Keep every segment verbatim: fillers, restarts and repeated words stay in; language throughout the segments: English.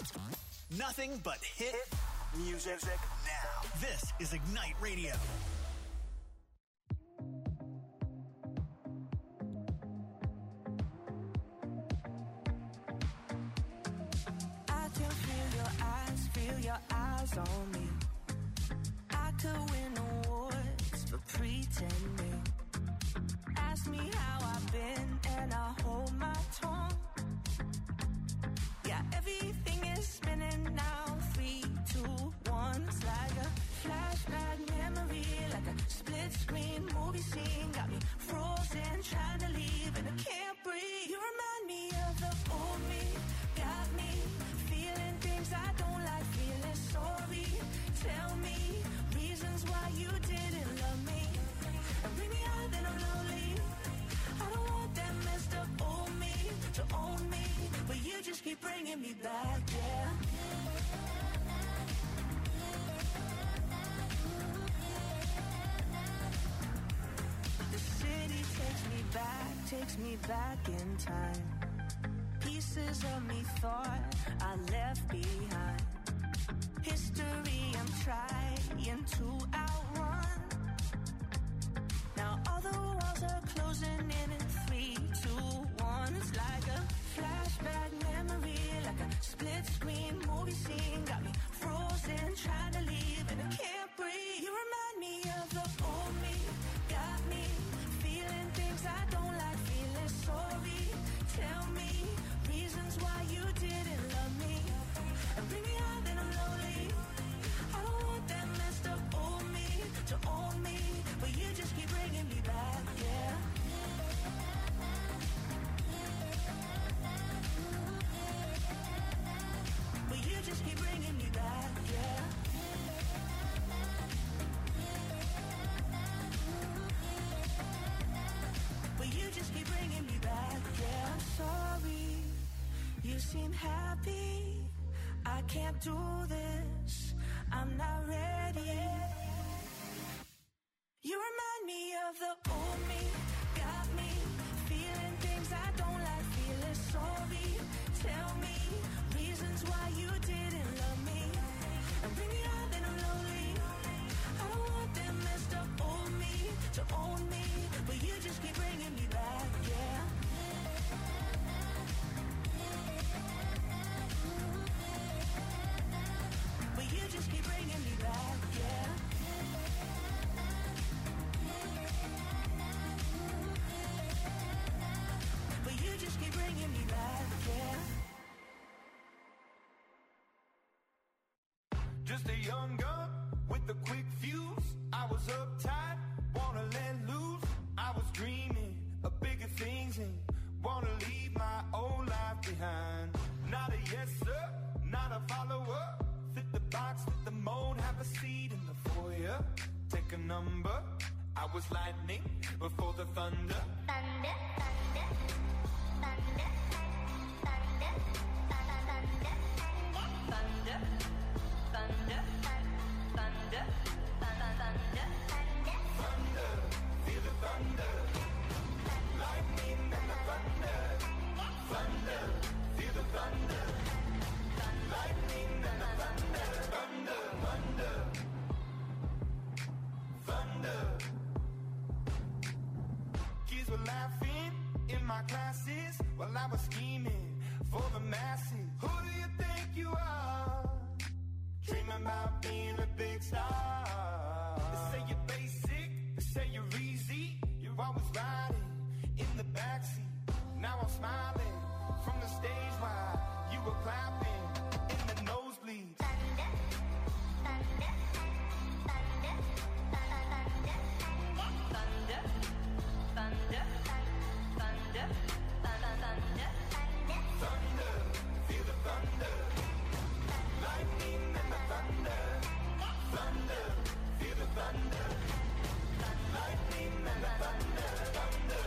Nothing but hit music now. This is Ignite Radio. I can feel your eyes, feel your eyes on me. I could win awards for pretending. Ask me how I've been and I hold my tongue. Yeah, everything is spinning now. Three, two, one. It's like a flashback memory, like a split screen movie scene. Got me frozen, trying to leave and I can't breathe. You remind me of the old me. Got me feeling things I don't like, feeling sorry. Tell me reasons why you didn't love me. And bring me out, then I'm lonely. I don't want that messed up old me to own me, but you just keep bringing me back, yeah. The city takes me back, takes me back in time. Pieces of me thought I left behind. History I'm trying to outrun. Now all the walls are closing in in three, two, one. It's like a flashback memory, like a split screen movie scene. Got me frozen, trying to leave and I can't breathe. You remind me of the old me. Got me feeling things I don't like, feeling sorry. Tell me reasons why you didn't love me. And bring me out, then I'm lonely. I don't want that messed up old me to own me, but you just keep bringing me back, yeah. But you just keep bringing me back, yeah. But you just keep bringing me back, yeah. I'm sorry, you seem happy. I can't do this, I'm not ready. You remind me of the old me. Got me feeling things I don't like, feeling sorry. Tell me reasons why you didn't love me. And bring me out, then I'm lonely. I don't want that messed up old me to own me, but you just keep bringing me back, yeah. But you just keep bringing me back, yeah. But you just keep bringing me back, yeah. Just a young gun with a quick fuse. I was uptight, wanna let loose. I was dreaming of bigger things and wanna leave my old life behind. Not a yes sir, not a follower. Fit the box, fit the mold, have a seat in the foyer. Take a number. I was lightning before the thunder. Thunder, thunder, thunder, thunder, thunder, thunder, thunder, thunder, thunder, thunder, feel the thunder. Lightning and the thunder. Thunder, feel the thunder. Lightning and the thunder. Thunder, thunder, thunder. Kids were laughing in my classes while I was scheming for the masses. Who do you think you are? Dreaming about being a big star. They say you're basic, they say you're easy. You're always riding in the backseat. Now I'm smiling from the stage while you were clapping in the nosebleeds. thunder, thunder, thunder, thunder, Thunder, thunder, thunder, thunder, thunder. Thunder, feel the thunder. Lightning and the thunder. Thunder, feel the thunder. Lightning and the thunder. Thunder.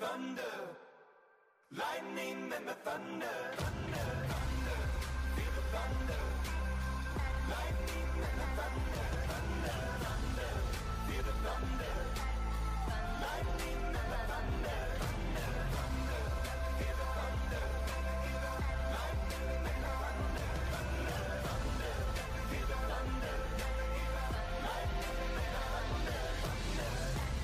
thunder, lightning and the thunder, thunder, thunder, feel the thunder, lightning and the thunder, thunder, thunder, feel the thunder, lightning and the thunder, thunder, thunder, feel the thunder, lightning and the thunder, thunder, thunder, feel the thunder, lightning and the thunder, thunder.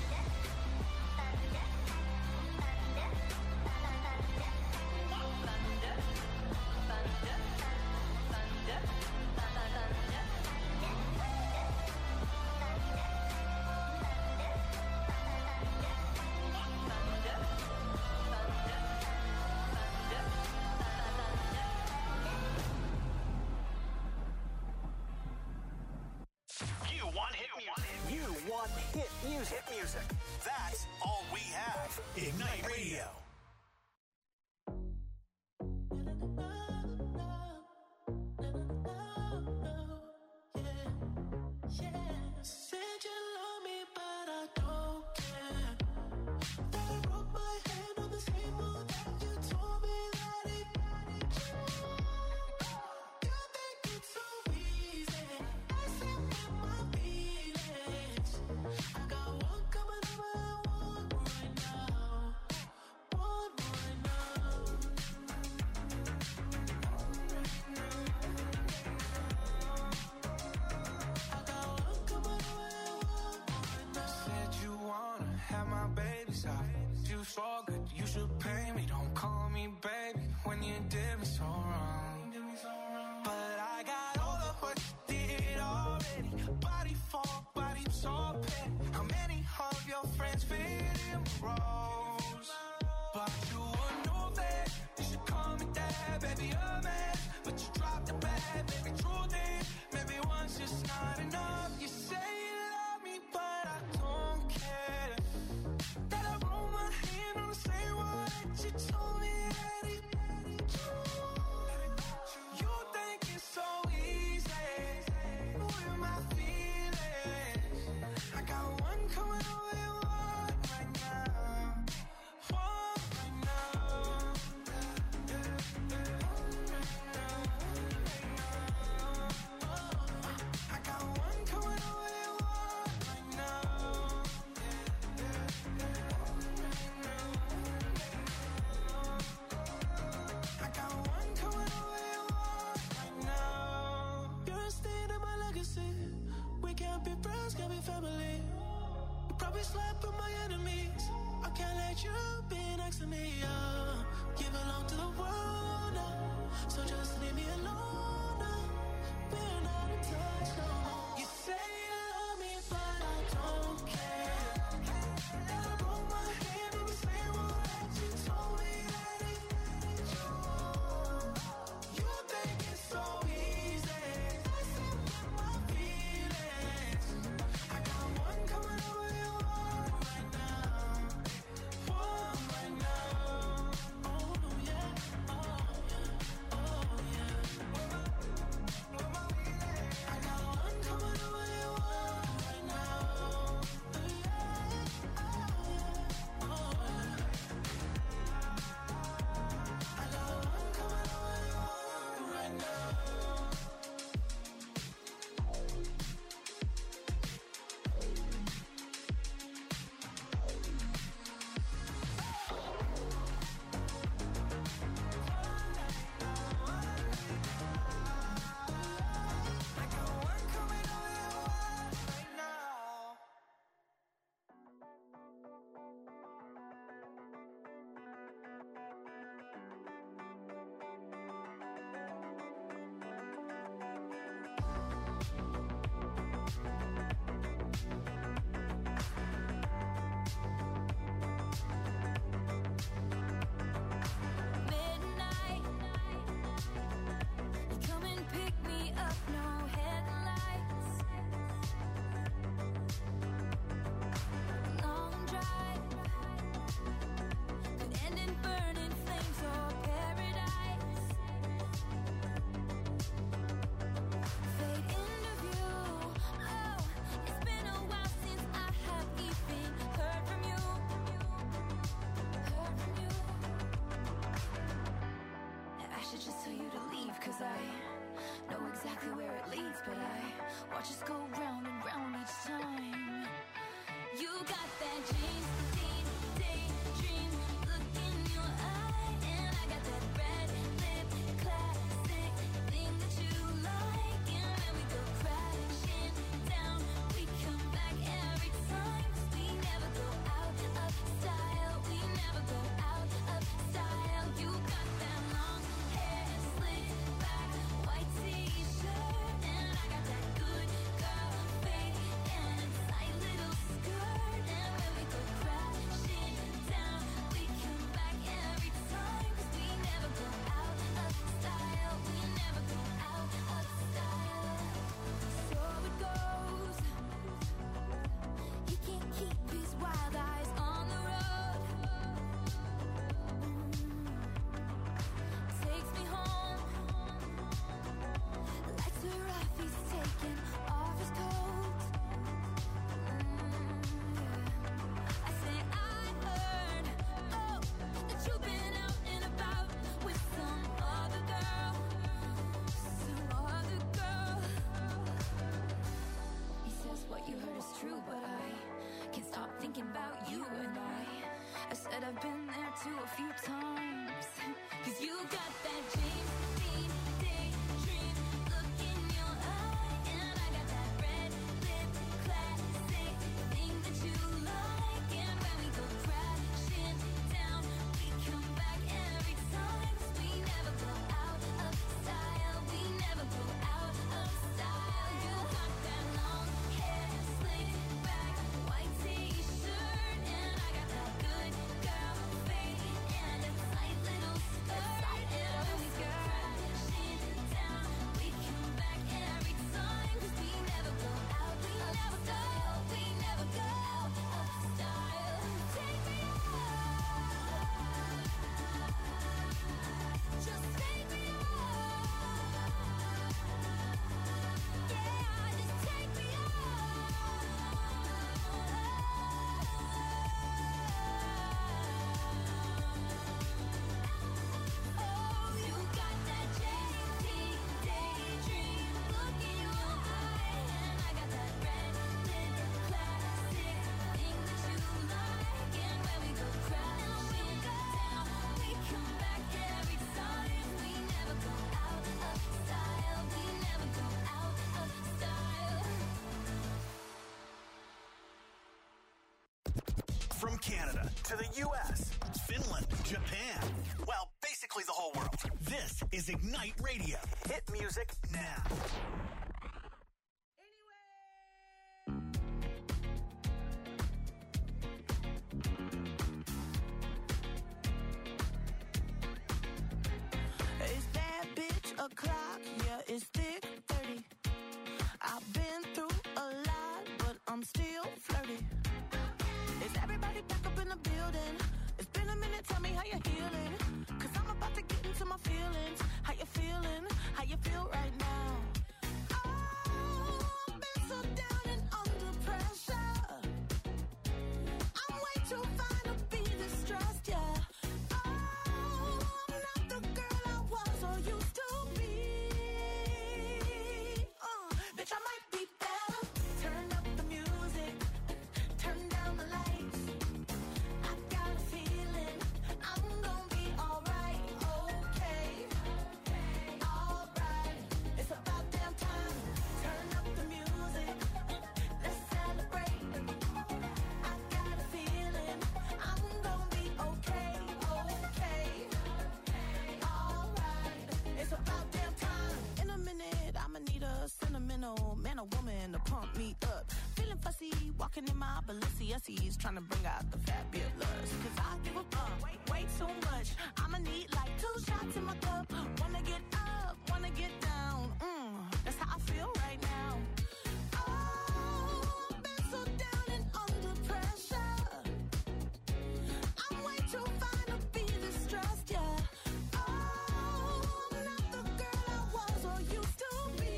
You want hit music. You want hit music. Hit music. That's all we have. Ignite Radio. Said you love me, but I don't care. That I wrote my hand on the table that you told me that it got it. You think it's so easy. I said with my feelings. I got one coming over and one right now. One right now. I got one coming over and one right now. Said you wanna have my baby's eyes. You so good, you should pay me. Don't call me baby when you did me so wrong. But I got all of what you did already. Body for body, so petty. How many of your friends fit in roles? But you would know that you should call me dad, baby, a man. But you dropped the bad, baby, true then. Maybe once just not enough. You say you love me, but I don't care. That I roll my hand on the same word that you told me that it. You think it's so easy with my feelings. I got one coming over and one right now. One right now. I got one coming over and one right now. I got one coming over and one right now. You're a stain in my legacy. We can't be friends, can't be family. You probably slept with my enemies. I can't let you be next to me. Uh, you belong to the world now, so just leave me alone now. We're not in touch no more. You say you love me, but I don't care. That I wrote my hand on the same word that you told me that it. You think it's so easy. I said with my feelings. I got one coming over and one right now. One right now. Oh yeah, oh yeah, oh yeah. I got one just tell you to leave, cause I know exactly where it leads, but I watch us go round and round each time. You got that dream, dream, daydream look in your eye, and I got that red lip classic thing that you like, and when we go crashing down, we come back every time, 'cause we never go out of style, we never go out of style. You got that long hair, slick back, white t-shirt, and I got that good girl fade and a tight little skirt, and when we go crashing down, we come back every time, 'cause we never go out of style, we never go out of style. So it goes, he can't keep his wild eyes on the road. Takes me home, lights are off, he's taking off his coat. I say I heard, oh, that you've been out and about with some other girl, some other girl. He says what you heard is true, but I can't stop thinking about you, and I I said I've been there too a few times. 'Cause you got that dream, dream, daydream look in your eye, and I got that red lip classic thing that you like, and when we go crashing down, we come back every time, 'cause we never go out of style, we never go out of style. You got that long hair, slick back, white t-shirt, and I got that good girl fade and a tight little skirt, and when we go crashing down, we come back every time, 'cause we never go out of style, we never go out of style. Take me out, just take me out, yeah, just take me out. Oh, you got that J T daydream look in your eye, and I got that red lip classic thing that you like, and when we go crashing down, we come back every time, we never go out of style, we never go out of style. From Canada to the U S, Finland, Japan, well, basically the whole world. This is Ignite Radio. Hit music now. It's that bitch o'clock, yeah, it's thick thirty. I've been through a lot, but I'm still flirty. Is everybody back up in the building? It's been a minute, tell me how you're healing. 'Cause I'm about to get into my feelings. How you feeling? How you feel right now? Oh, I've been so down and under pressure. I'm way too fine to be this stressed, yeah. Oh, I'm not the girl I was or used to be. Uh, bitch, I might be better. Turn up the music, turn down the lights. I got a feeling I'm gonna be alright, okay, alright. It's about damn time. Turn up the music, let's celebrate. I got a feeling I'm gonna be okay, okay, alright. It's about damn time. In a minute, I'ma need a sentimental man or woman to pump me up. Feeling fussy, walking in my Balenciennes, trying to bring out the fabulous. 'Cause I give a fuck way, way too much. I'ma need like two shots in my cup. Wanna get up, wanna get down. Mm, that's how I feel right now. Oh, I've been so down and under pressure. I'm way too fine to be this stressed, yeah. Oh, I'm not the girl I was or used to be.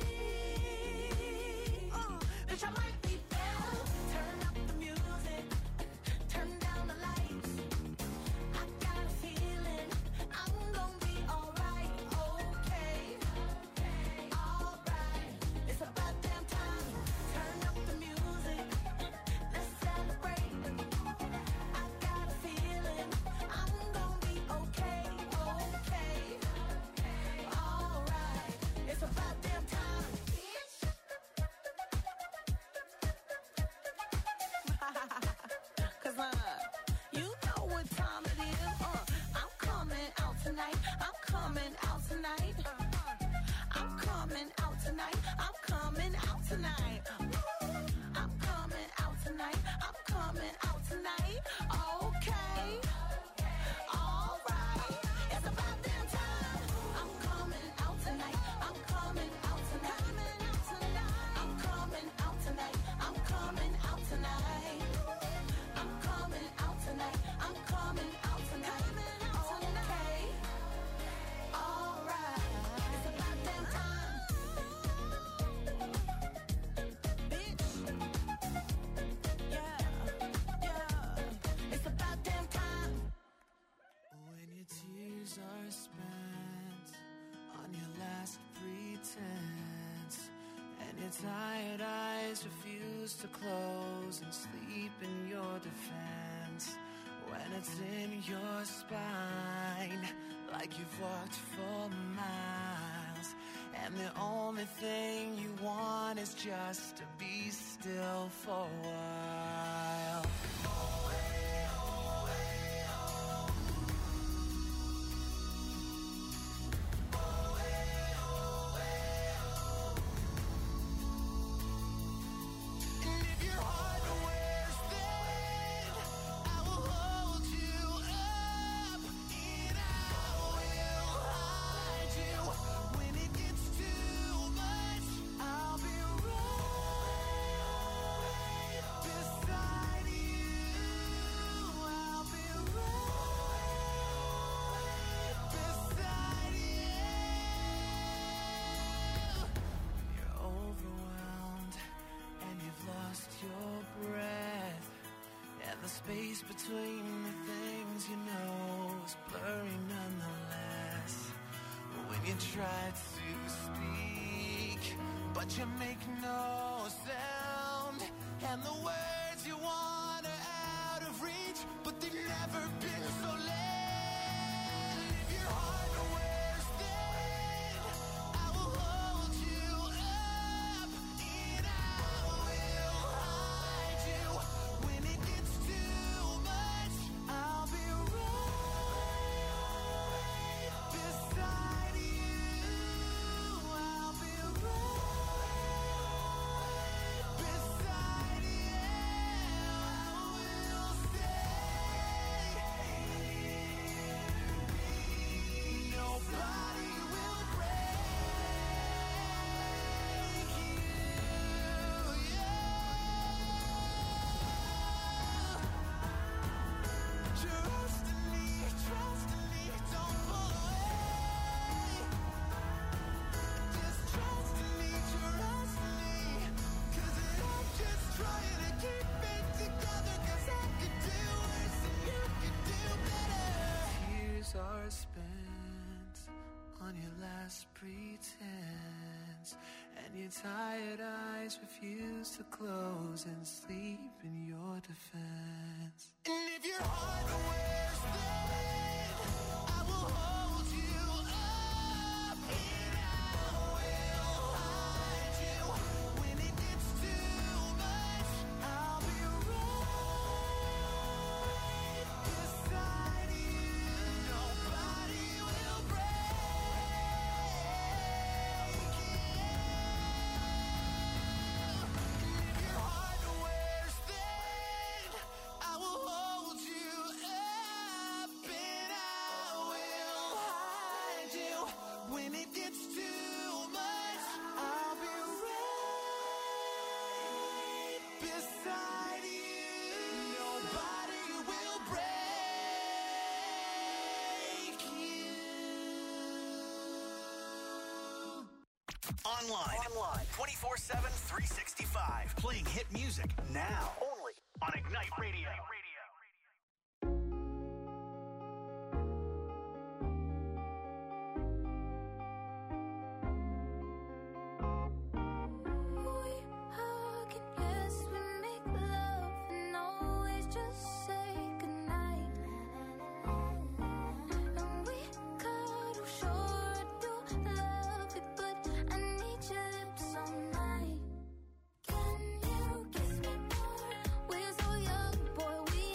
Uh, bitch, I might be better. Turn up the music, turn down the lights. I got a feeling I'm gonna be alright. You know what time it is. Uh, I'm coming out tonight. I'm coming out tonight. I'm coming out tonight. I'm coming out tonight. I'm coming out tonight. I'm coming out tonight. Okay. All right. It's about damn time. I'm coming out tonight. I'm coming out tonight. I'm coming out tonight. I'm coming out tonight. I'm coming out tonight. I'm coming out tonight. Okay. All right. It's about damn time. Bitch. Yeah. Yeah. It's about damn time. When your tears are spent on your last pretense, and your tired eyes refuse to close and sleep in your defense, when it's in your spine like you've walked for miles, and the only thing you want is just to be still for a while. And if your heart wears thin, I will hold you up, and I will hide you. When it gets too much, I'll be right beside you. I'll be right beside you. You're overwhelmed and you've lost your breath, and the space between the things you know is blurry nonetheless. When you try to speak, but you make no sound, and the words you want are out of reach, but they've never been so late. If your heart wears thin, I will hold you up, and I will hide you. When it gets too much, I'll be right beside you. I'll be right beside you. I will stay. Nobody will break you. Yeah. Trust in me, trust in me, don't pull away. Just trust in me, trust in me, 'cause I'm just trying to keep it together, 'cause I could do worse and you could do better. Tears are spent on your last pretense, and your tired eyes refuse to close and sleep in your defense. And if your heart wears thin, I will hold you up, and I will hide you. When it gets too much, I'll be right beside you. Nobody will break you. And if your heart wears thin, I will hold you up, and I will hide you. When it gets too much, I'll be right beside you. Nobody will break you. Online. Online. twenty-four seven, three sixty-five. Playing hit music now. Only on Ignite Radio. We hug and yes, we make love and always just say goodnight. And we cuddle, sure I do love it, but I need your lips all night. Can you kiss me more? We're so young, boy, we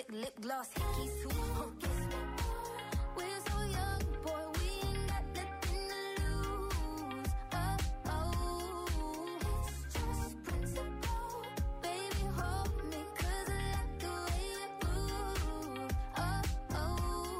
lipstick, lip gloss, hickey suit. Oh, guess what? We're so young, boy, we ain't got nothing to lose. Oh, oh, it's just principle. Baby, hold me, 'cause I like the way you move. Oh, oh.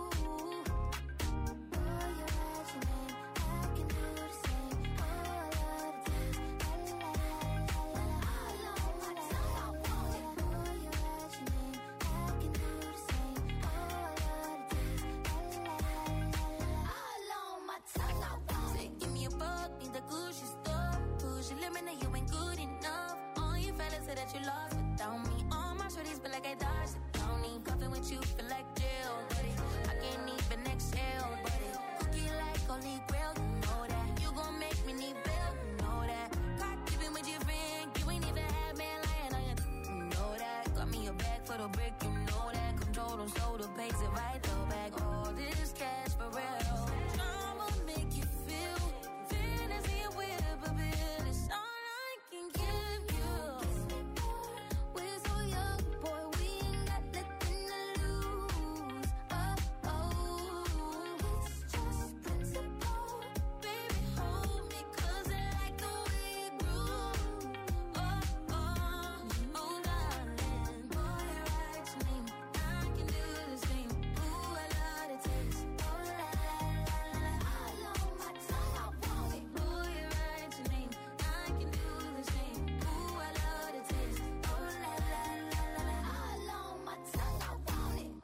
Boy, you write your name, I can do the same. Oh, I love the taste. La, la, la, la, la, la. All on my tongue, I want it. Boy, you write your name, I can do the same. Oh, I love the taste. La, la, la, la, la, la. All on my tongue, I want it. Say, give me a fuck, need the Gucci stuff. Push your limit, now you ain't good enough. All you fellas say that you lost without me. All my shorties feel like I dodged the county. Coughing with you feel like jail, buddy. I can't even exhale, buddy. Cookie like holy grail, you know that. You gon' make me need bail, you know that. Got keeping with your friend, you ain't even had man lying on you, you know that. Got me a bag for the brick, you know that. Control them, so the pays it right, throw back all this cash for real. I'ma make you feel fantasy and whip a bit. It's all I can give you. We're so young, boy, we ain't got nothing to lose. Oh, oh, it's just principle. Baby, hold me, 'cause I like the way you groove. Oh, oh, oh, darling. Boy, you write your name, I can do the same. Ooh, I love the taste. Oh, la, la, la, la, la. All on my tongue, I want it. Boy, you write your name, I can do the same. Ooh, I love the taste. Oh, la, la, la, la, la. All on my tongue, I want it.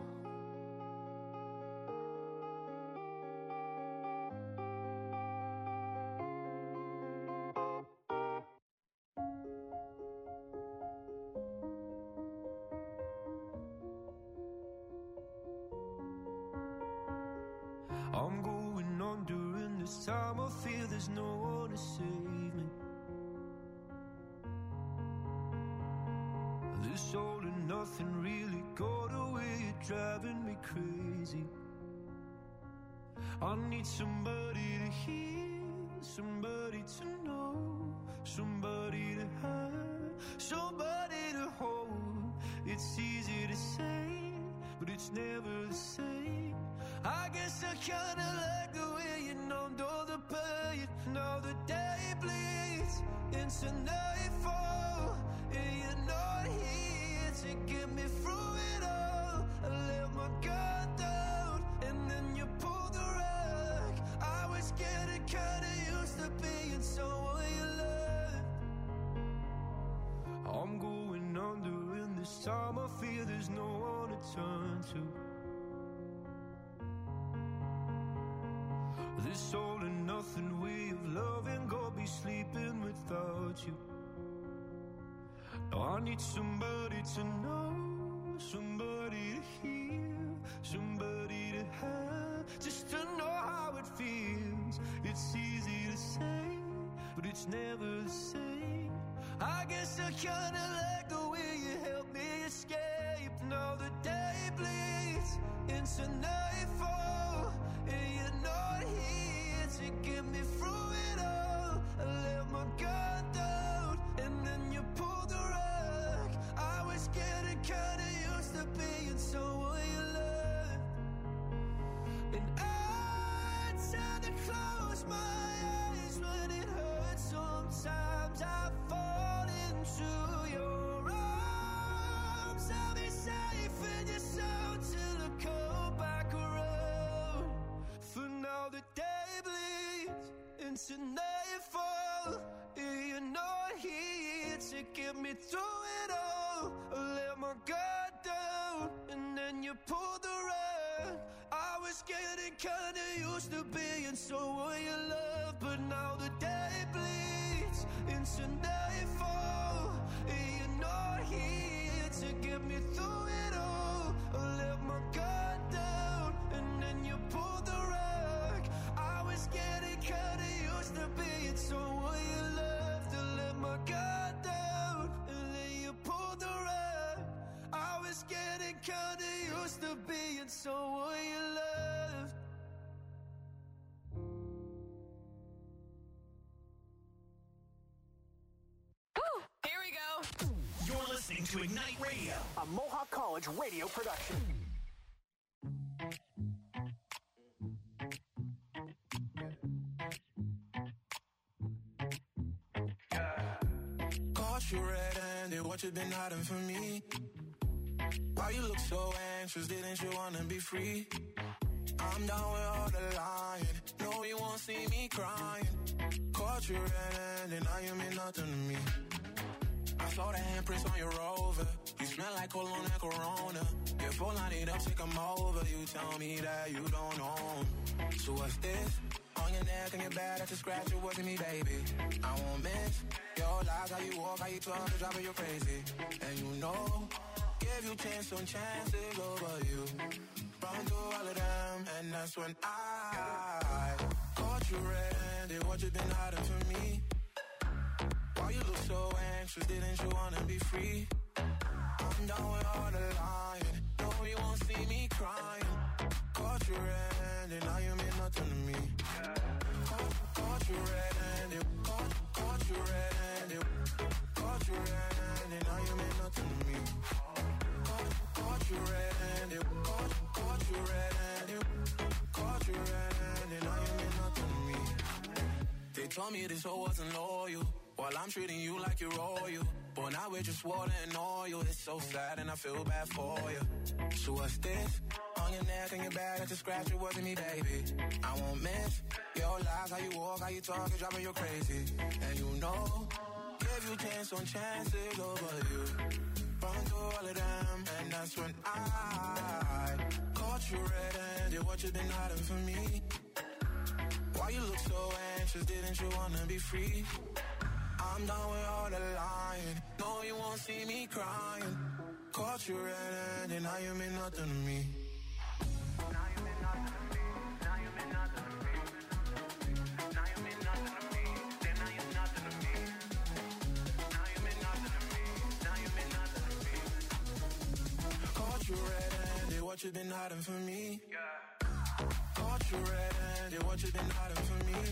I'm going on during this time. I feel there's no one to save me. This all and nothing really got away, you're driving me crazy. I need somebody to hear, somebody to know, somebody to have, somebody to hold. It's easy to say, but it's never the same. I guess I kinda like the way you numbed all the pain. Now the day bleeds into nightfall, and you're not here to get me through it all. I let my guard down, and then you pulled the rug. I was getting kinda used to being someone you loved. I'm going under, and this time I feel there's no one to turn to. This all and nothing way of loving, go be sleeping without you. Now I need somebody to know, somebody to hear, somebody to have, just to know how it feels. It's easy to say, but it's never the same. I guess I kinda like the way you help me escape. Now the day bleeds into nightfall, and you're not here to get me through it all. I let my guard down, and then you pulled the rug. I was getting kinda used to being someone you loved. And I tend to close my eyes when it hurts. Sometimes I fall into your arms. I'll be safe in your soul till I come back around. For now the day bleeds into nightfall, and you're not here to get me through it all. I let my guard down, and then you pulled the rug. I was getting kinda used to being someone you love, but now the day bleeds into nightfall, and you're not here to get me through it all. I let my guard down, and then you pulled the rug. I was getting kinda used to being someone you loved. I let my guard down, and then you pulled the rug. I was getting kinda used to being someone you loved. You're listening listening to Ignite Radio, a Mohawk College radio production. Caught you red-handed, what you been hiding from me? Why you look so anxious, didn't you wanna be free? I'm down with all the lying, no you won't see me crying. Caught you red-handed, now you mean nothing to me. I saw the handprints on your Rover, you smell like cologne and Corona. Your phone line it up, take 'em over, you tell me that you don't own. So what's this? On your neck and your back, that's a scratch, you're working me, baby. I won't miss your lies, how you walk, how you talk, it's driving you crazy. And you know, give you chance on chances over you. Run through all of them, and that's when I caught you red-handed, what you been hiding from me? Why you look so anxious, didn't you wanna be free? I'm done with all the lying, no you won't see me crying. Caught you red-handed, now you mean nothing to me. Caught, caught you red-handed, caught, caught you red-handed, caught you red-handed, now you mean nothing to me. Caught, caught you red-handed, caught, caught you red-handed, caught you red-handed, now you mean nothing to me. They told me this whole wasn't loyal, while I'm treating you like you're royal. But now we're just water and oil. It's so sad and I feel bad for you. So what's this? On your neck and your back, that's a scratch, you're working me, baby. I won't miss your lies, how you walk, how you talk, it's driving you crazy. And you know, give you chance on chances over you. Run through all of them, and that's when I caught you red-handed, what you been hiding from me? Why you look so anxious, didn't you wanna be free? I'm done with all the lying, no you won't see me crying. Caught you red-handed, now you mean nothing to me. Now you mean nothing to me, now you mean nothing to me. Now you mean nothing to me, then now you're nothing to me. Now you mean nothing to me, now you mean nothing to me. Caught you red-handed, what you been hiding from me? Caught you red-handed, what you been hiding from me?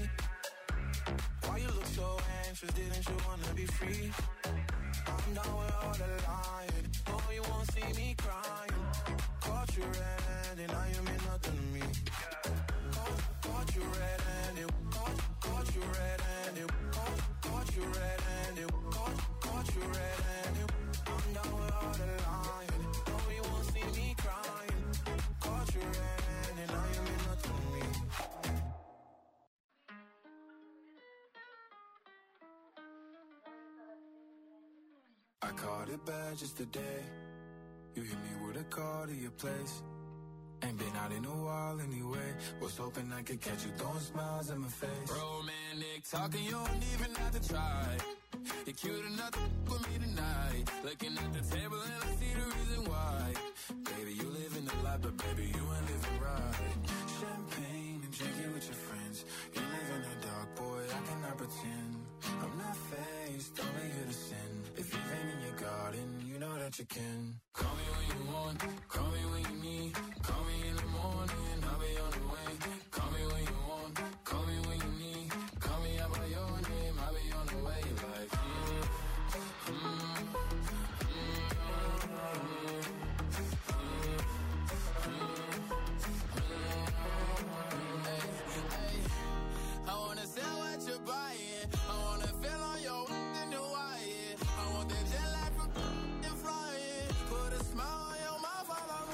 Why you look so anxious, didn't you wanna be free? I'm down with all the lying, no you won't see me crying. Caught you red-handed, now you mean nothing to me. Caught, caught you red-handed, caught, caught you red-handed, caught, caught you red-handed, caught, caught you red-handed. I'm down with all the lying, no you won't see me crying. Caught you red-handed, now you mean nothing to me. I caught it bad just today. You hit me with a call to your place. Ain't been out in a while anyway. Was hoping I could catch you throwing smiles in my face. Romantic talking, you don't even have to try. You're cute enough to with me tonight. Looking at the table and I see the reason why. Baby, you living the life, but baby, you ain't living right. Champagne and drinking with your friends. You live in the dark, boy, I cannot pretend. I'm not faced, only here to sin. If you've been in your garden, you know that you can. Call me when you want, call me when you need. Call me in the morning, I'll be on the way. Call me when you want, call me when you need. Call me out by your name, I'll be on the way. Like, mm, mm, mm, mm, hey, hey. I wanna sell what you're buying. I wanna feel on your in the wire. I want that jet lag from and flying. Put a smile on your mouth while I'm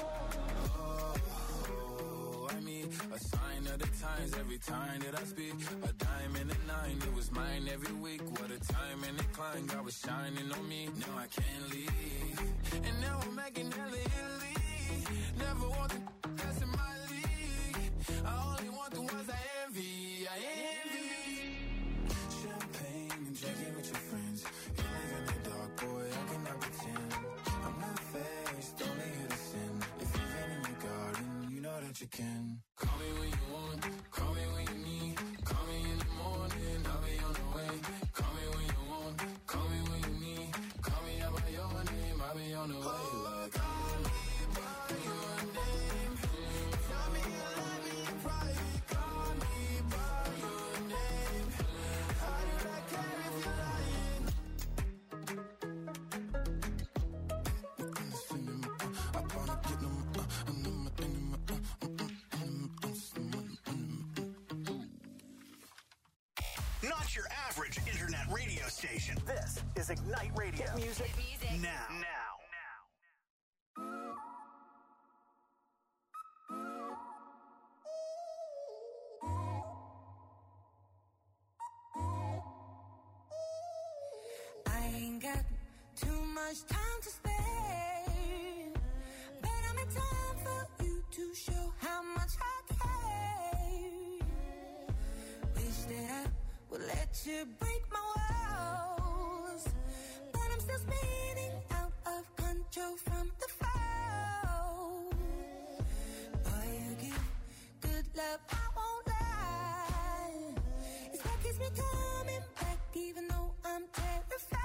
oh, I mean, a sign of the times every time that I speak. A diamond and a nine, it was mine every week. What a time and a climb, God was shining on me. Now I can't leave, and now I'm making hella Italy. Never want the that's in my league. I only want the ones I envy. I envy. Champagne and drinking with your friends. You live in the dark, boy, I cannot pretend. I'm not faced, only here to sin. If you've been in your garden, you know that you can. Call me when you want, call me when you need. Call me in the morning, I'll be on the way. Call me when you want, call me when you need. Call me out by your name, I'll be on the way. Like, call me by your name. Tell me you love me in private. Call me by your name. How did I care if you're lying? Not your average internet radio station. This is Ignite Radio. Hit music, music. now. Now. I ain't got too much time to spare, but I'm in time for you to show how much I care. Wish that I would let you break my walls, but I'm still spinning out of control from the fall. Boy, you give good love, I won't lie. It's what keeps me coming back, even though I'm terrified.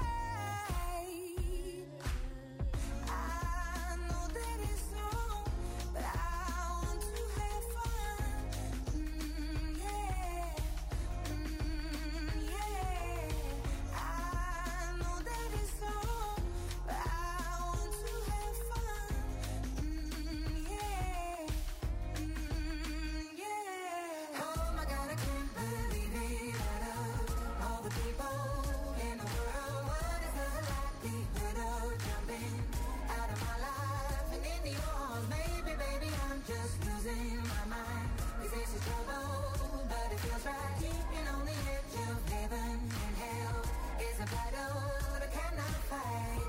I know that it's wrong, but I want to have fun. Mm, yeah, mm, yeah. I know that it's wrong, but I want to have fun. Mm, yeah, mm, yeah. Oh my God, I can't believe it. Out of all the people in the world, what is the likelihood of jumping out of my life and into yours? Maybe, baby, I'm just losing my mind. This is trouble, but it feels right. Keeping on the edge of heaven and hell is a battle that I cannot fight.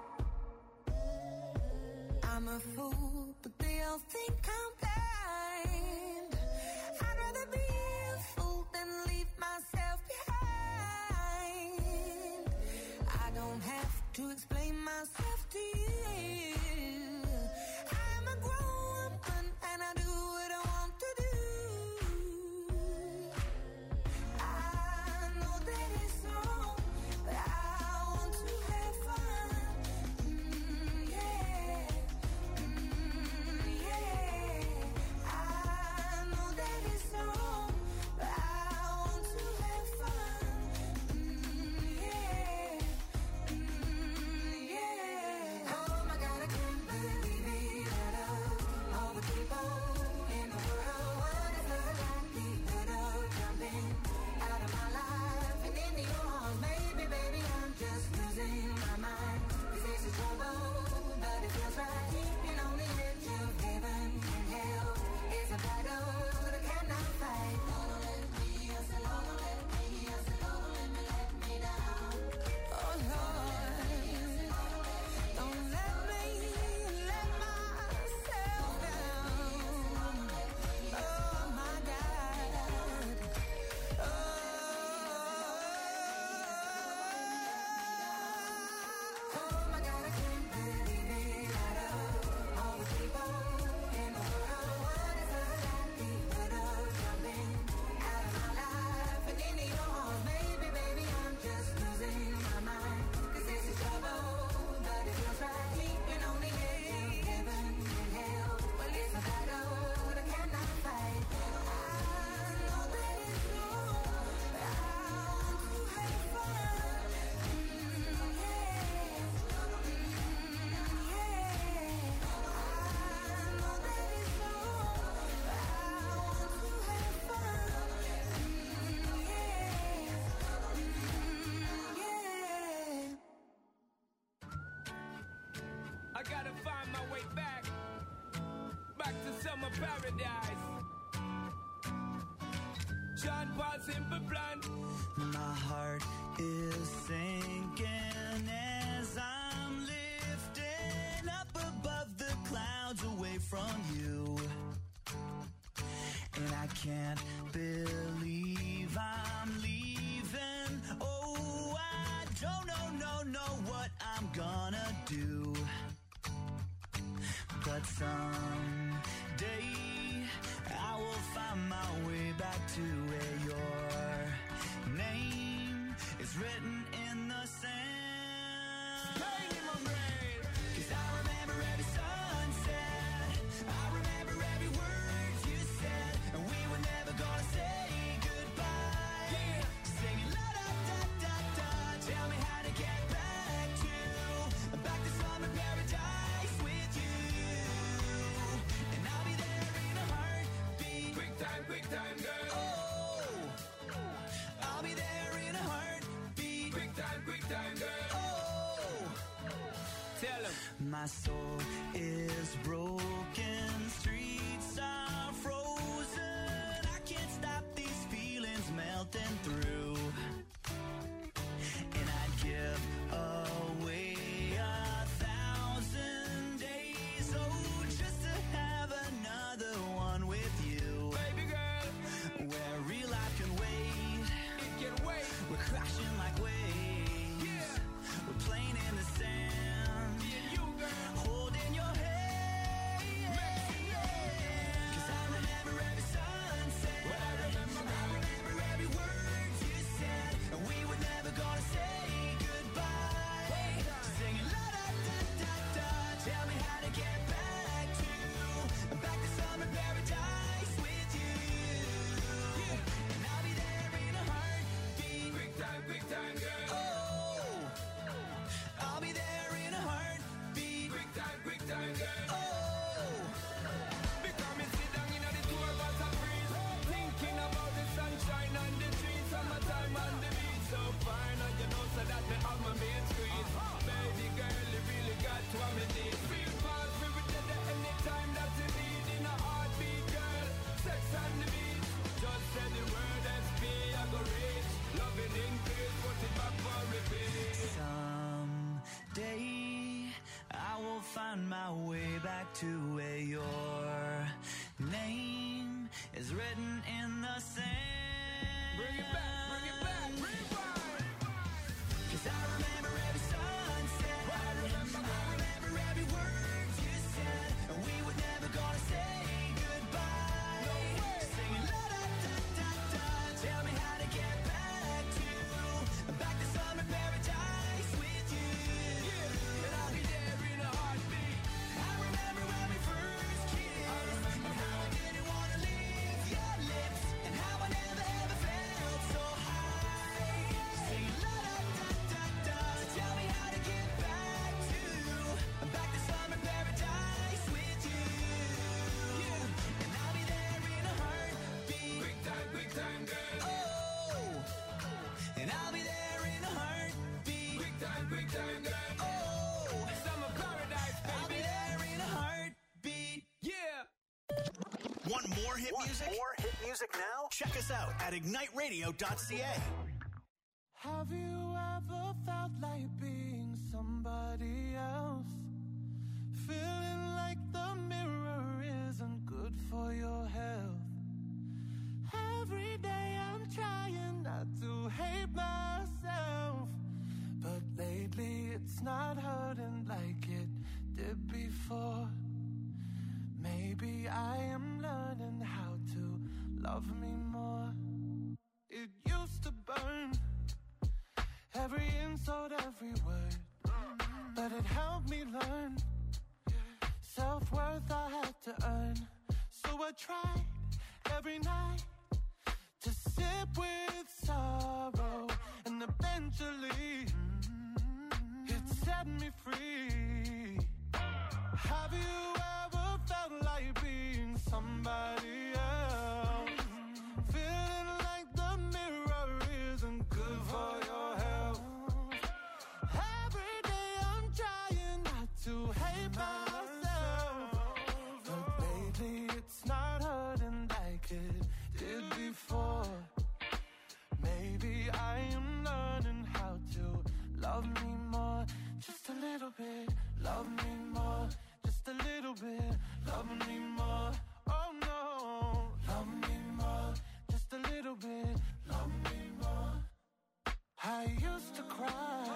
I'm a fool, but they all think I'm blind. I'd rather be a fool than leave myself behind. I don't have to explain myself to you. I'm a grown woman and I do what I want to do. I know that it's wrong, but I want to have fun. Mm, yeah, mm, yeah. I know that it's wrong, but I want to have fun. Mm, yeah, mm, yeah. Oh my God, I can't believe it. Out of all the people in the world, what is the likelihood of jumping out of my life and into yours? Maybe, baby, I'm just losing my mind. This is trouble, but it feels right. Keeping on the edge of heaven and hell is a battle that I cannot fight. Don't let me, I said, don't let me, I said, don't let me let me down. Oh Lord, don't let me let myself down. Oh my God. Oh, oh my God, I can't believe it. Out of all the people in the world, what is the likelihood of jumping out of my life and into yours? Maybe, baby, I'm just losing my mind. 'Cause this is trouble, but it feels right. Keeping on the edge of heaven and hell. Well, it's a battle that I cannot fight. I know that it's wrong, but I want to have fun. Mm, yeah, mm, yeah. I know that it's wrong, but I want to have fun. Mm, yeah, mm, yeah. I gotta find my way back, back to summer paradise. John Paul Simple Plan. My heart is sinking as I'm lifting up above the clouds away from you. And I can't believe I'm leaving. Oh, I don't know, no, know what I'm gonna do. But someday I will find my way back to where your name is written in the sand. Pain in my brain. 'Cause I remember every sunset, I remember every word you said, and we were never gonna say goodbye. Yeah. Singing la da da da da. Tell me how to get back to back to summer paradise with you, and I'll be there in a heartbeat. Quick time, quick time, girl. Oh, I'll be there My soul is broken, streets are frozen. I can't stop these feelings melting through. And I'd give away a thousand days, oh, just to have another one with you. Baby girl, where real life can wait. It can wait. We're crashing like waves. Yeah. We're playing in the sand. Me and you, girl. Holding your hand. Cause I remember every sunset. Well, I remember, I remember every word you said. And we were never gonna say goodbye. Singing la da da da da. Tell me how to get back to, back to summer paradise with you. And I'll be there in a heartbeat. Quick time, quick time, girl. Oh, I'll be there in a heartbeat. Quick time, quick time, girl. Oh, Because me sit down in the tour bus and breeze, thinking about the sunshine and the trees, summertime and the beach. So fine, and you know so that me have my main squeeze. Baby girl, you really got what me need. Feel fast, we will get there anytime that you need. In a heartbeat, girl, sex and the beat. Just say the word S P, I go reach. Loving increase, put it back for repeat. someday I will find my way back to where your name is written in the sand. Bring it back, bring it back, rewind. Cause I remember every sunset. I remember, I remember every word you said. And we were never gonna say goodbye. No way. Singing la da da da da. Tell me how to get back to, back to summer paradise with you. And I'll be there in a heartbeat. I remember when we first kissed. I remember and how I didn't wanna leave your lips. And how I never ever felt so high. Singing la da da da da. Tell me how to get back to, back to summer paradise with you. And I'll be there in a heartbeat. Quick time, quick time, girl. Oh, and I'll be there in a heartbeat. Quick time, quick time, girl. Oh, Summer paradise, I'll be baby. there in a heartbeat. Yeah. Want more hit Want music? more hit music now? Check us out at ignite radio dot c a. Have you ever felt like being somebody else? Feeling like the mirror isn't good for your health. Every day I'm trying not to hate myself, but lately it's not hurting like it did before. Maybe I am learning how to love me more. It used to burn, every insult, every word, but it helped me learn. Self-worth I had to earn, so I tried every night to sip with sorrow, and eventually it set me free. Have you ever felt like being somebody else? Feeling like the mirror isn't good for your health. Every day I'm trying not to hate myself, but lately it's not hurting like it did before. Maybe I am learning how to love me more, just a little bit. Love me more, just a little bit. Love me more, oh no. Love me more, just a little bit. Love me more. I used to cry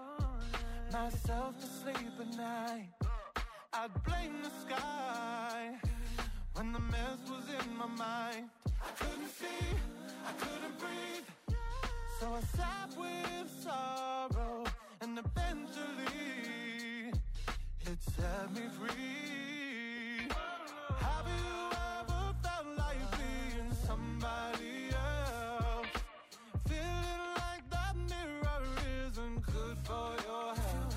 myself to sleep at night. I'd blame the sky when the mess was in my mind. I couldn't see, I couldn't breathe, so I sat with sorrow, and eventually it set me free. Have you ever felt like being somebody else? Feeling like that mirror isn't good for your health.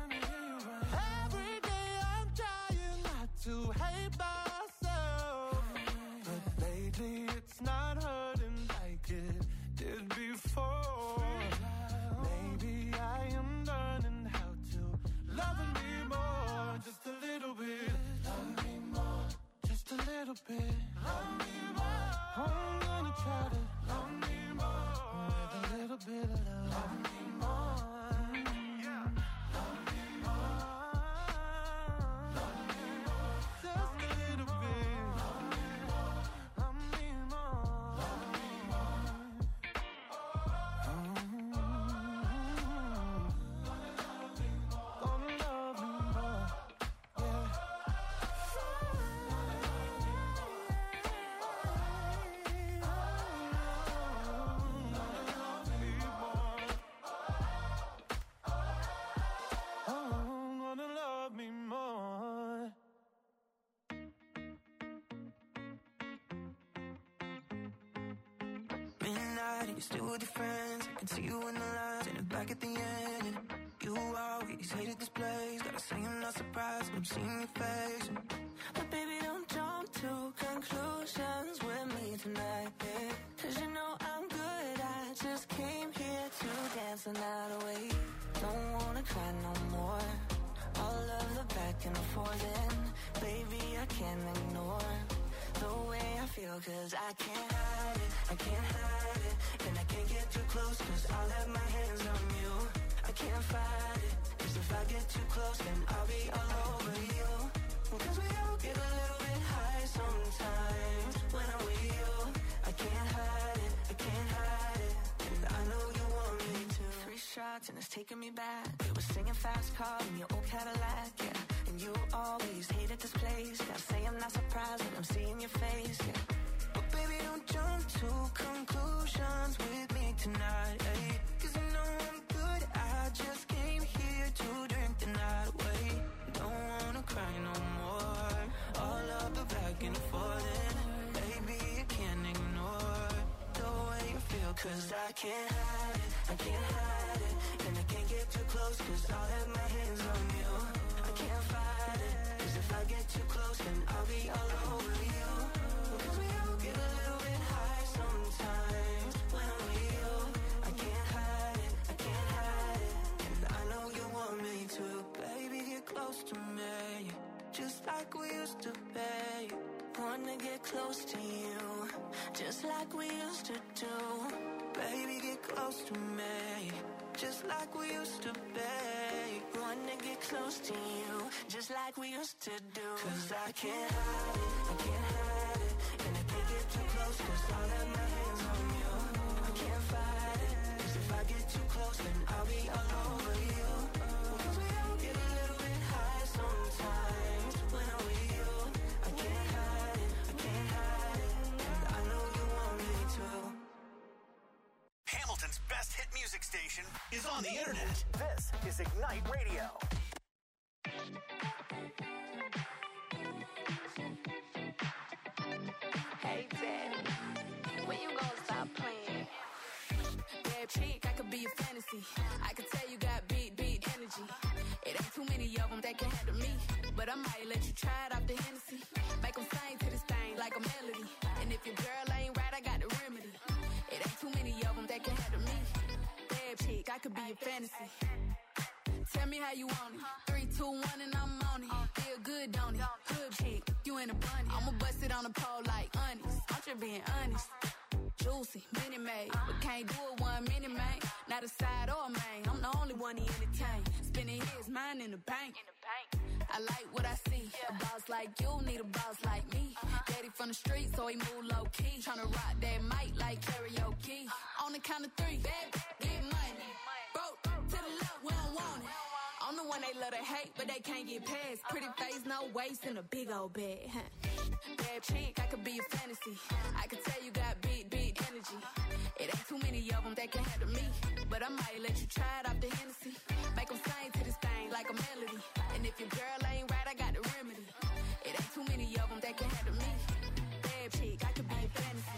Every day I'm trying not to hate myself, but lately it's not hurting like it did before. Maybe I am learning how to love me more, just midnight and you're still with your friends. I can see you in the lines and back at the end. And you always hated this place. Gotta say I'm not surprised when I'm seeing your face. But baby, don't jump to conclusions with me tonight, babe. Cause you know I'm good, I just came here to dance the night away. Don't wanna cry no more. All of the back and forth, and baby, I can't ignore the way I feel, cause I can't hide it, I can't hide it. And I can't get too close, cause I'll have my hands on you. I can't fight it, cause if I get too close, then I'll be all over you. Cause we all get a little bit high sometimes when I'm with you. I can't hide it, I can't hide it. And I know you want me to. Three shots and it's taking me back. We were singing fast car in your old Cadillac, yeah. And you always hated this place. Gotta say I'm not surprised when I'm seeing your face, yeah. But baby, don't jump to conclusions with me tonight, eh? Cause you know I'm good, I just came here to drink the night away. Don't wanna cry no more. All of the back and forth, and baby, you can't ignore the way you feel, cause I can't hide it, I can't hide it. And I can't get too close, cause I'll have my hands on you. I can't fight it, cause if I get too close, then I'll be all over you. Cause we all get a little bit high sometimes when I'm with you. I can't hide it, I can't hide it. And I know you want me to. Baby, get close to me, just like we used to be. Wanna get close to you, just like we used to do. Baby, get close to me, just like we used to be. Wanna get close to you, just like we used to do. Cause I can't hide it, I can't hide it. And I can't get too close, cause I'll have my hands on you. I can't fight it, cause if I get too close, then I'll be all over you. Cause we all get a little bit high sometimes when I'm with you. I can't hide it, I can't hide it. And I know you want me to. Hamilton's best hit music station is on the internet. This is Ignite Radio. Hey, Daddy, when you gonna stop playing? Bad chick, I could be a fantasy. I could tell you got big, big energy. It ain't too many of them that can handle me. But I might let you try it off the Hennessy. Make them sing to this thing like a melody. And if your girl ain't right, I got the remedy. It ain't too many of them that can handle me. Bad chick, I could be a fantasy. Tell me how you want it. Three, two, one, and I'm on it. Feel good, don't it? Hood chick, you in a bunny. I'ma bust it on the pole like honest. I'm just being honest. Juicy, mini made, but can't do it one minute, man. Not a side or a main. I'm the only one he entertain. Spending his mind in the bank. I like what I see. A boss like you need a boss like me. Daddy from the street, so he move low key. Tryna rock that mic like karaoke. On the count of three, bad, get money. Broke to the left, we don't want it. I'm the one they love to hate, but they can't get past. Pretty face, no waist, and a big old bag. Bad chick, I could be a fantasy. I could tell you got big, big energy. It ain't too many of them that can handle me. But I might let you try it off the Hennessy. Make them sing to this thing like a melody. And if your girl ain't right, I got the remedy. It ain't too many of them that can handle me. Bad chick, I could be a fantasy.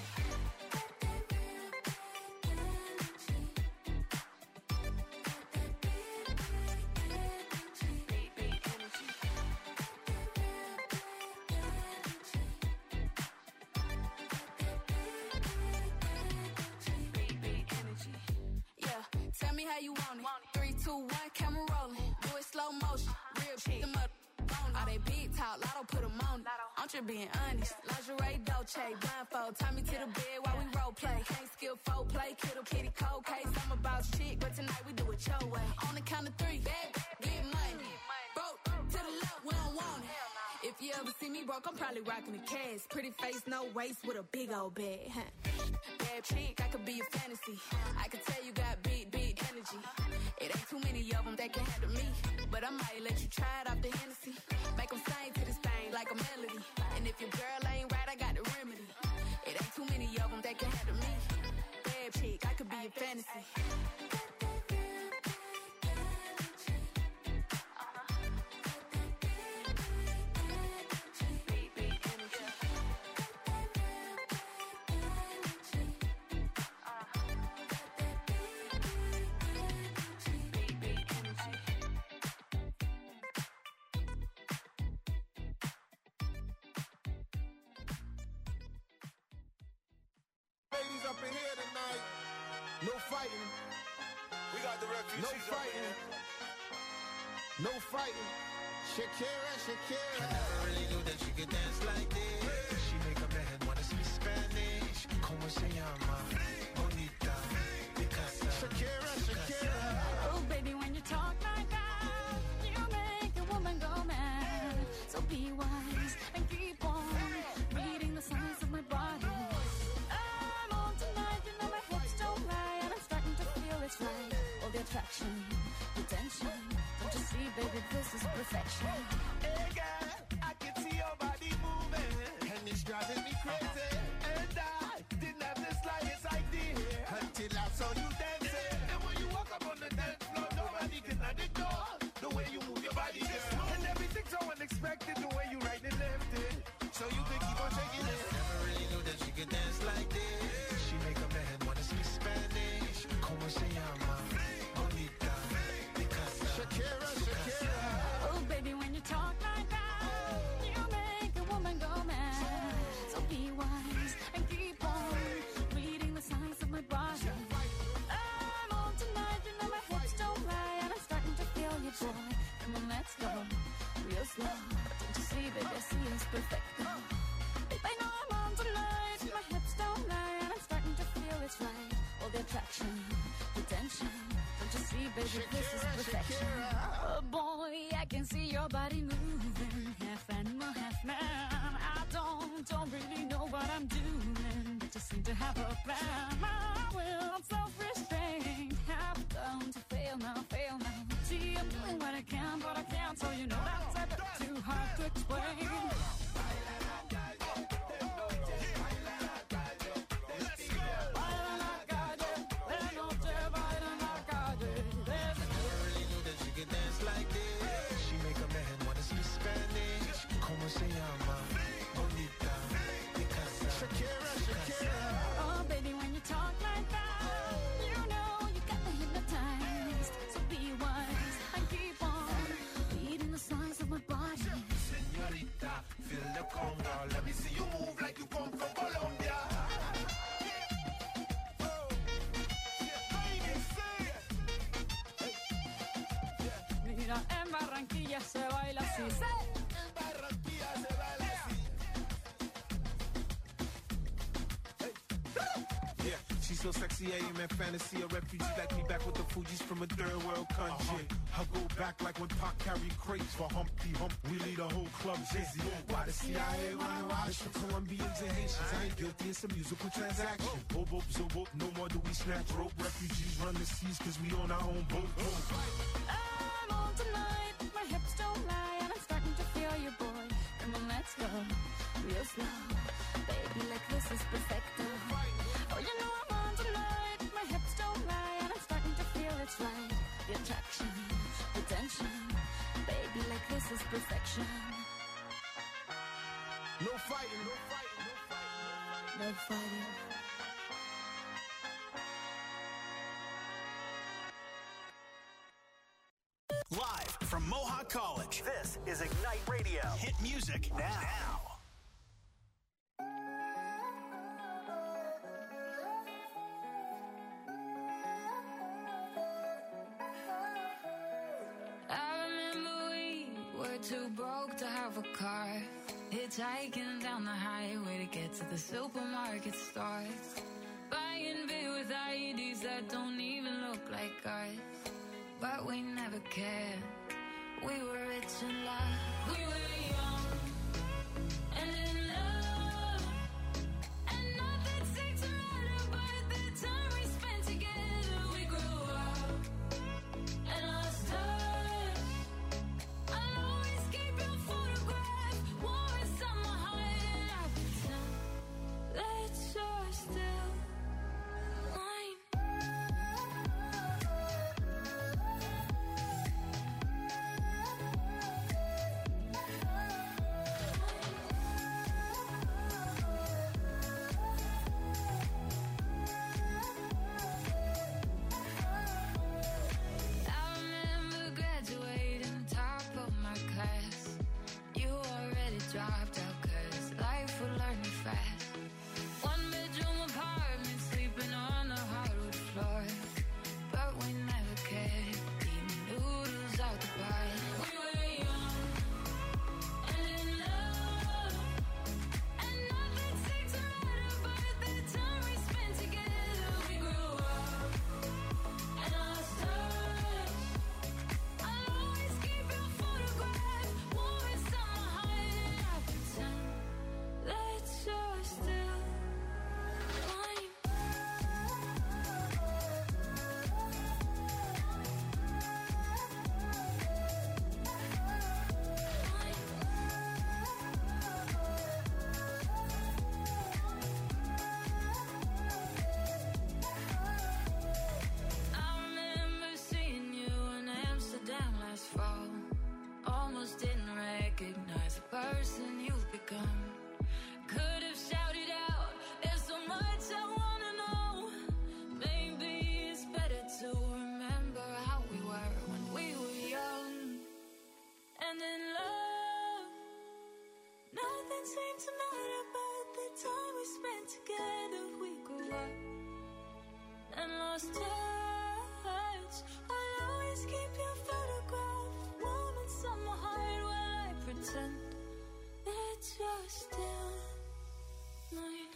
Tell me how you want it. Three, two, one, camera rolling. Do it slow motion. Real chick. Them up on all they big talk. Lotto put them on it. I'm just being honest. Lingerie, Dolce, blindfold. Tie me to the bed while we role play. Can't skill folk play. Kiddo, kitty, cold case. I'm about shit, but tonight we do it your way. On the count of three, bad, get money. Broke to the left, we don't want it. If you ever see me broke, I'm probably rocking the cash. Pretty face, no waist, with a big old bag. Bad chick, I could be a fantasy. I could tell you got big, big energy. It ain't too many of them that can handle me. But I might let you try it off the Hennessy. Make them sing to this thing like a melody. And if your girl ain't right, I got the remedy. It ain't too many of them that can handle me. Bad chick, I could be a fantasy. up in here tonight. No fighting. We got the refugees No up in fighting. here. No fighting. Shakira, Shakira. I never really knew that she could dance like this. She make a man wanna speak Spanish. Como se llama? Bonita. Picasa. Shakira, Shakira. Oh, baby, when you talk like that, you make a woman go mad. So be wise and keep on reading the signs of my body. I'm on tonight, you know my hips don't lie, and I'm starting to feel it's right. All the attraction, the tension. Don't you see, baby, this is perfection. Hey girl, I can see your body moving, And it's driving me crazy. and I didn't have the slightest idea Until I saw you dancing. And when you walk up on the dance floor, nobody can ignore the way you move your body, girl. And everything's so unexpected, the way you right and left it. So you can keep on shaking it. Never really knew that she could dance like this. She make a man wanna speak Spanish. Como se llama? Bonita. Picasa. Shakira, Shakira. Oh, baby, when you talk like that, you make a woman go mad. So be wise and keep on reading the signs of my body. I'm on tonight, you know my hips don't lie, and I'm starting to feel you, boy. Come on, let's go, real slow. Don't you see, baby, I see it's perfect. Babe, I know I'm on tonight, my hips don't lie, and I'm starting to feel it's right. All the attraction, the tension. Don't you see, baby, this is perfection. Oh boy, I can see your body moving, half animal, half man. I don't, don't really know what I'm doing, but just seem to have a plan. My will, I'm self-restrained, have come to fail now, fail now. See, I'm doing what I can, but I can't, so you know that's a bit too hard to explain. Never really knew that she could dance like this. She make a man wanna speak Spanish. Como se llama? Bonita. Picasa. Shakira, Shakira. Oh, baby, when you talk like that, you know you got me hypnotized. So be wise and keep on reading the signs of my body. Señorita, feel the conga. Let me see you move like you come from Colombia. Mira, en Barranquilla se baila así. Barranquilla se baila así. Yeah, she's so sexy, I am in fantasy. A refugee like me back with the Fugees from a third world country. I go back like when Pac carried crates for Humpty Hump. We lead a whole club dizzy. Why the C I A wanna watch the Colombians and Haitians? I ain't guilty, it's a musical transaction. Boop, boop, so boop, no more do we snatch rope. Refugees run the seas cause we on our own boat. I'm on tonight, my hips don't lie, and I'm starting to feel you, boy. Come on, let's go, real slow. Baby, like this is perfect. Oh, you know I'm on tonight, my hips don't lie, and I'm starting to feel it's right. The attraction, the tension. Baby, like this is perfection. No fighting, no fighting, no fighting. No fighting. Live from Mohawk College, this is Ignite Radio. Hit music now. I remember we were too broke to have a car, hitchhiking down the highway to get to the supermarket stores, buying beer with I E Ds that don't even look like ours. But we never cared. We were rich in love. We were young and in love, and nothing seemed to matter but the time we spent together. We grew up and lost touch. I'll always keep your photograph warm inside my heart, and I pretend that you're still mine. dropped out cause life would learn me fast. One bedroom apartment, sleep can seem to matter, but the time we spent together, we grew up and lost touch. I'll always keep your photograph warm inside my heart while I pretend that you're still mine.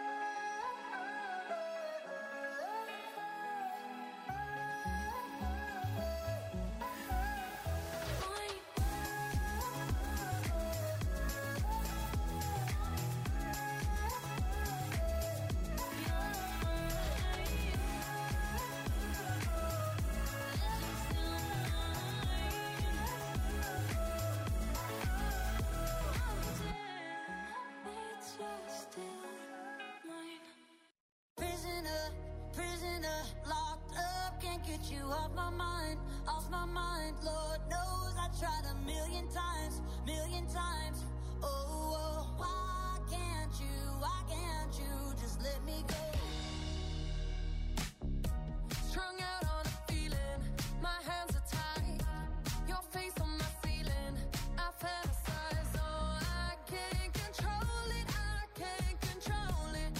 Prisoner, prisoner, locked up, can't get you off my mind, off my mind. Lord knows I tried a million times, million times. Oh, oh, why can't you, why can't you just let me go? Strung out on a feeling, my hands are tied. Your face on my ceiling, I fantasize. Oh, I can't control it, I can't control it.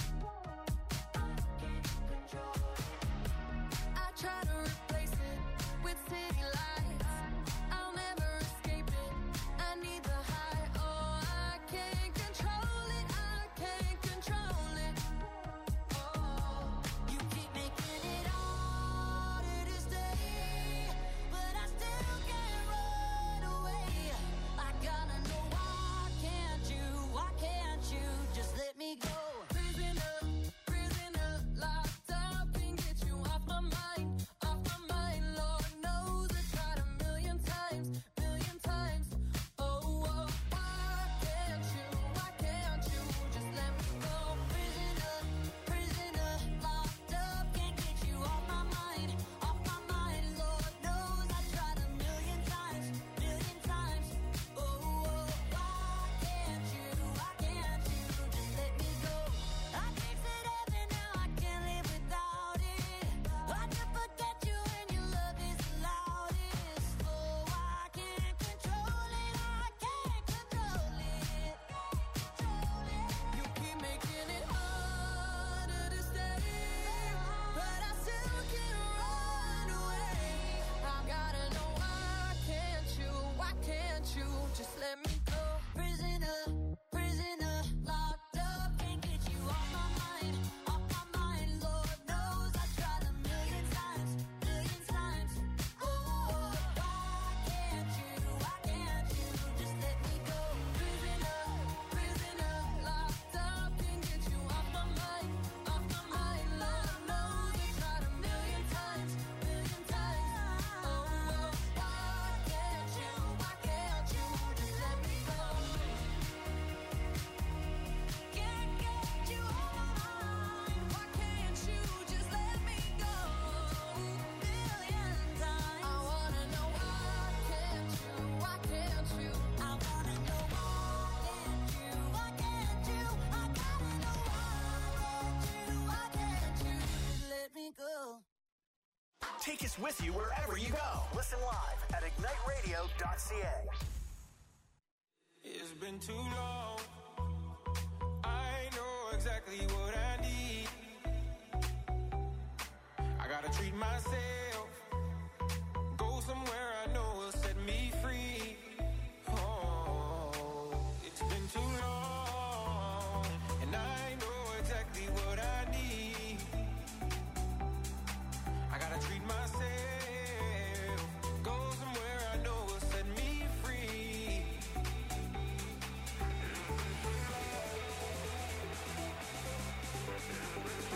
I try to replace it with city lights. I'll never escape it. I need the high. Oh, I can't control it, I can't control it. Oh, you keep making it harder to stay, but I still can't run away. I gotta know, why can't you, why can't you just let me go? Prisoner, prisoner, locked up, can't get you off my mind, off my mind. Lord knows I tried a million times, million times. Oh, oh, why can't you, why can't you just let me go? Prisoner, prisoner, locked up, can't get you off my mind, off my mind. Lord knows I tried a million times, million times. Oh, oh, why can't you, why can't you just let me go? I tasted heaven, now I can't live without it. I can forget you when your love is the loudest. Oh, I can't control it, I can't control it. You keep making it harder to stay, but I still can't run away. I gotta know, why can't you, why can't you just let me go? Prisoner, prisoner, locked up, can't get you off my mind, off my mind. Lord knows I tried a million times, million times. Oh, why can't you, why can't you just let me go? Prisoner, prisoner, locked up, can't get you off my mind, off my mind. Lord knows I tried a million times, million times. Oh, why can't you, why can't you just let me go? Can't get you off my mind, Why can't you just let me go? million times. I wanna know, why can't you, why can't you? I wanna know, why can't you, why can't you? I gotta know, why can't you, why can't you just let me go? Take us with you wherever you go. Listen live at ignite radio dot c a. It's been too long. I know exactly what I need. I gotta treat myself. Go somewhere I know will set me free. Oh, it's been too long. And I know exactly what I need. I gotta treat myself. Go somewhere I know will set me free.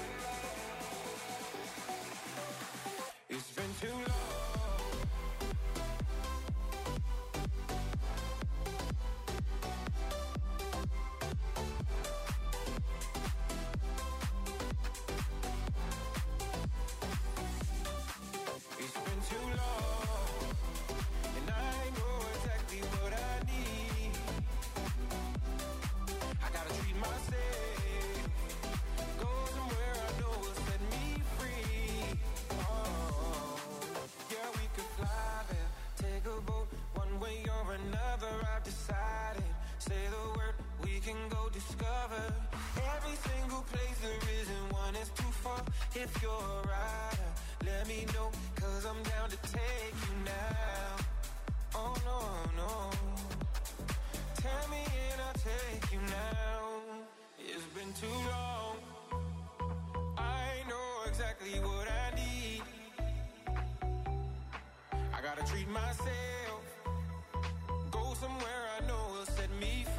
It's been too long. cover every single place. There isn't one that's too far. If you're a rider, let me know, cause I'm down to take you now. Oh no, no. Tell me and I'll take you now. It's been too long. I know exactly what I need. I gotta treat myself. Go somewhere I know will set me free.